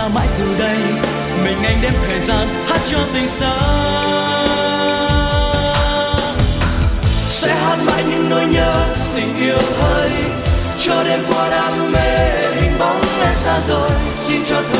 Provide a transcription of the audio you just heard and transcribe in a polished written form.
ta mãi từ đây, mình anh đếm thời gian hát cho tình xa. Sẽ hát mãi những nỗi nhớ tình yêu ấy, cho đêm qua đam mê hình bóng em xa rồi. Xin cho